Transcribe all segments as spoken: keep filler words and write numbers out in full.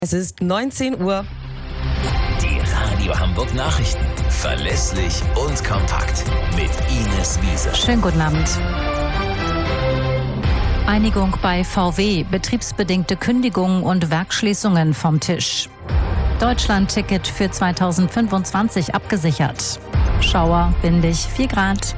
Es ist neunzehn Uhr. Die Radio Hamburg Nachrichten. Verlässlich und kompakt. Mit Ines Wiese. Schönen guten Abend. Einigung bei V W, betriebsbedingte Kündigungen und Werksschließungen vom Tisch. Deutschland-Ticket für zweitausendfünfundzwanzig abgesichert. Schauer, windig, vier Grad.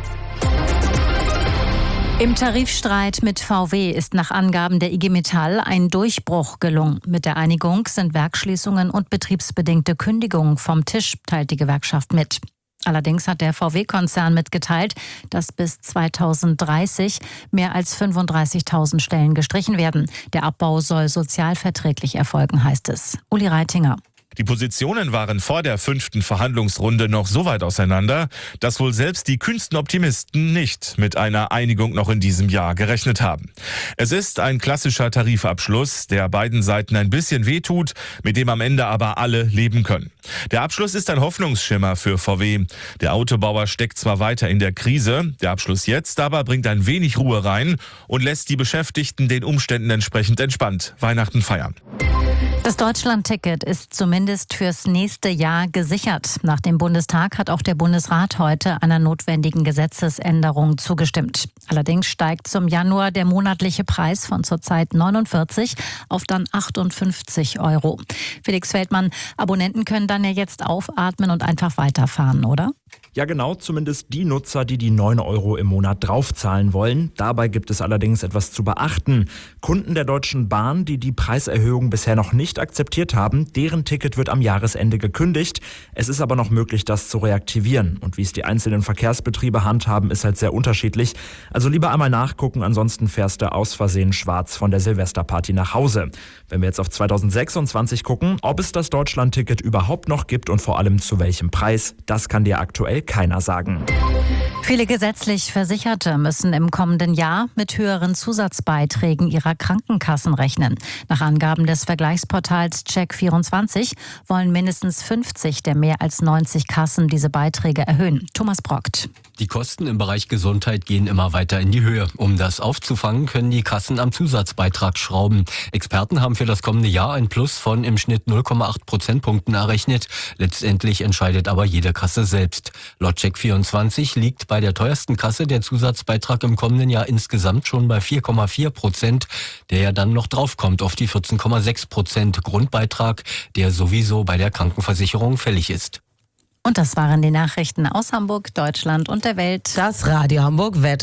Im Tarifstreit mit V W ist nach Angaben der I G Metall ein Durchbruch gelungen. Mit der Einigung sind Werksschließungen und betriebsbedingte Kündigungen vom Tisch, teilt die Gewerkschaft mit. Allerdings hat der V W-Konzern mitgeteilt, dass bis zweitausenddreißig mehr als fünfunddreißigtausend Stellen gestrichen werden. Der Abbau soll sozialverträglich erfolgen, heißt es. Uli Reitinger. Die Positionen waren vor der fünften Verhandlungsrunde noch so weit auseinander, dass wohl selbst die kühnsten Optimisten nicht mit einer Einigung noch in diesem Jahr gerechnet haben. Es ist ein klassischer Tarifabschluss, der beiden Seiten ein bisschen wehtut, mit dem am Ende aber alle leben können. Der Abschluss ist ein Hoffnungsschimmer für V W. Der Autobauer steckt zwar weiter in der Krise, der Abschluss jetzt aber bringt ein wenig Ruhe rein und lässt die Beschäftigten den Umständen entsprechend entspannt Weihnachten feiern. Das Deutschland-Ticket ist zumindest fürs nächste Jahr gesichert. Nach dem Bundestag hat auch der Bundesrat heute einer notwendigen Gesetzesänderung zugestimmt. Allerdings steigt zum Januar der monatliche Preis von zurzeit neunundvierzig auf dann achtundfünfzig Euro. Felix Feldmann, Abonnenten können dann ja jetzt aufatmen und einfach weiterfahren, oder? Ja genau, zumindest die Nutzer, die die neun Euro im Monat draufzahlen wollen. Dabei gibt es allerdings etwas zu beachten. Kunden der Deutschen Bahn, die die Preiserhöhung bisher noch nicht akzeptiert haben, deren Ticket wird am Jahresende gekündigt. Es ist aber noch möglich, das zu reaktivieren. Und wie es die einzelnen Verkehrsbetriebe handhaben, ist halt sehr unterschiedlich. Also lieber einmal nachgucken, ansonsten fährst du aus Versehen schwarz von der Silvesterparty nach Hause. Wenn wir jetzt auf zweitausendsechsundzwanzig gucken, ob es das Deutschland-Ticket überhaupt noch gibt und vor allem zu welchem Preis, das kann dir aktuell keiner sagen. Viele gesetzlich Versicherte müssen im kommenden Jahr mit höheren Zusatzbeiträgen ihrer Krankenkassen rechnen. Nach Angaben des Vergleichsportals Check vierundzwanzig wollen mindestens fünfzig der mehr als neunzig Kassen diese Beiträge erhöhen. Thomas Brockt. Die Kosten im Bereich Gesundheit gehen immer weiter in die Höhe. Um das aufzufangen, können die Kassen am Zusatzbeitrag schrauben. Experten haben für das kommende Jahr ein Plus von im Schnitt null Komma acht Prozentpunkten errechnet. Letztendlich entscheidet aber jede Kasse selbst. Laut Check vierundzwanzig liegt bei der teuersten Kasse der Zusatzbeitrag im kommenden Jahr insgesamt schon bei vier Komma vier Prozent, der ja dann noch draufkommt auf die vierzehn Komma sechs Prozent Grundbeitrag, der sowieso bei der Krankenversicherung fällig ist. Und das waren die Nachrichten aus Hamburg, Deutschland und der Welt. Das Radio Hamburg Wetter.